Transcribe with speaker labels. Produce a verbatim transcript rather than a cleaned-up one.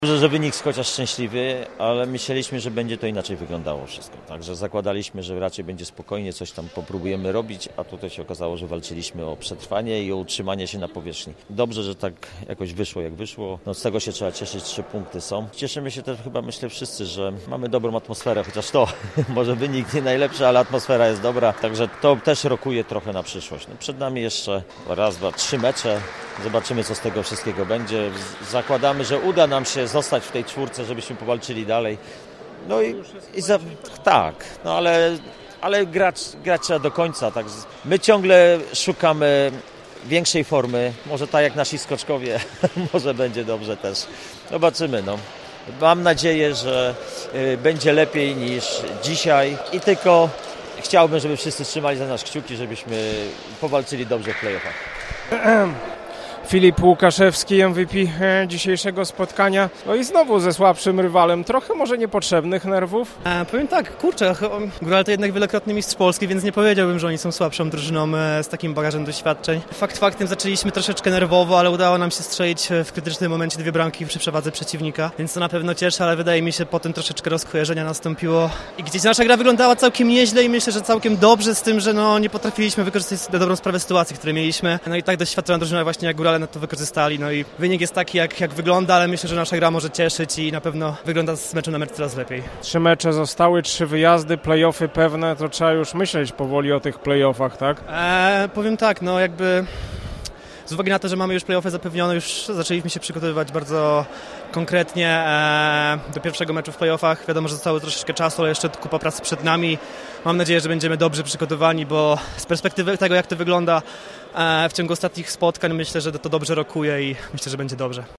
Speaker 1: Dobrze, że wynik chociaż szczęśliwy, ale myśleliśmy, że będzie to inaczej wyglądało wszystko. Także zakładaliśmy, że raczej będzie spokojnie, coś tam popróbujemy robić, a tutaj się okazało, że walczyliśmy o przetrwanie i o utrzymanie się na powierzchni. Dobrze, że tak jakoś wyszło jak wyszło. No z tego się trzeba cieszyć, trzy punkty są. Cieszymy się też chyba, myślę wszyscy, że mamy dobrą atmosferę, chociaż to może wynik nie najlepszy, ale atmosfera jest dobra. Także to też rokuje trochę na przyszłość. No przed nami jeszcze raz, dwa, trzy mecze. Zobaczymy, co z tego wszystkiego będzie. Zakładamy, że uda nam się zostać w tej czwórce, żebyśmy powalczyli dalej. No i, i za, tak, no ale, ale grać, grać trzeba do końca. Tak. My ciągle szukamy większej formy, może tak jak nasi skoczkowie, może będzie dobrze też. Zobaczymy, no. Mam nadzieję, że y, będzie lepiej niż dzisiaj i tylko chciałbym, żeby wszyscy trzymali za nas kciuki, żebyśmy powalczyli dobrze w play-offach.
Speaker 2: Filip Łukaszewski, M V P dzisiejszego spotkania. No i znowu ze słabszym rywalem. Trochę może niepotrzebnych nerwów?
Speaker 3: E, powiem tak, kurczę, Góral to jednak wielokrotny mistrz Polski, więc nie powiedziałbym, że oni są słabszą drużyną e, z takim bagażem doświadczeń. Fakt faktem zaczęliśmy troszeczkę nerwowo, ale udało nam się strzelić w krytycznym momencie dwie bramki przy przewadze przeciwnika, więc to na pewno cieszy, ale wydaje mi się, potem troszeczkę rozkojarzenia nastąpiło i gdzieś nasza gra wyglądała całkiem nieźle i myślę, że całkiem dobrze, z tym, że no, nie potrafiliśmy wykorzystać na dobrą sprawę sytuacji, które mieliśmy. No i tak doświadczona drużyna właśnie jak Górale to wykorzystali, no i wynik jest taki jak, jak wygląda, ale myślę, że nasza gra może cieszyć i na pewno wygląda z meczu na mecz coraz lepiej.
Speaker 2: Trzy mecze zostały, trzy wyjazdy, play-offy pewne, to trzeba już myśleć powoli o tych play-offach, tak?
Speaker 3: Eee, powiem tak, no jakby z uwagi na to, że mamy już play-offy zapewnione, już zaczęliśmy się przygotowywać bardzo konkretnie e, do pierwszego meczu w play-offach. Wiadomo, że zostało troszeczkę czasu, ale jeszcze kupa pracy przed nami. Mam nadzieję, że będziemy dobrze przygotowani, bo z perspektywy tego, jak to wygląda e, w ciągu ostatnich spotkań, myślę, że to dobrze rokuje i myślę, że będzie dobrze.